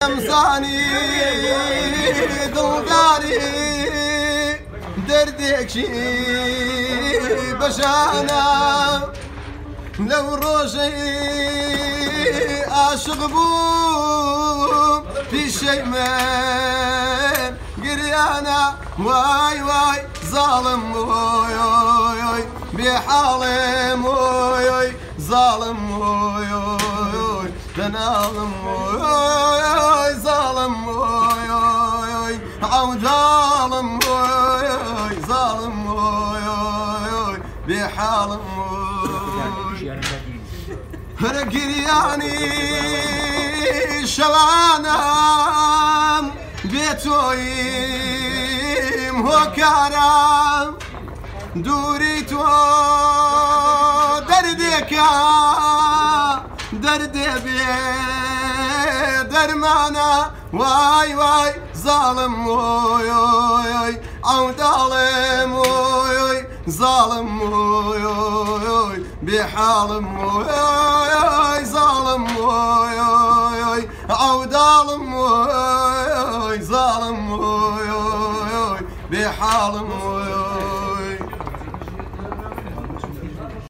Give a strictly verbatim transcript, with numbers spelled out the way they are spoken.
امزاني دلداري دردك شي بشانا لو روجي عاشق بوم في شيء من قريانا واي واي ظالم واي واي بحالم واي واي ظالم واي واي تنالم واي ظالم واي واي عود ظالم واي ظالم واي بحالم واي رقرياني شوانا بيتويم هوكارا دوريتو دردكا درد بي درمانا واي واي ظالم واي واي عود ظالم واي واي ظالم واي واي بحالم واي ظالم واي واي عود ظالم واي ظالم واي بحالم واي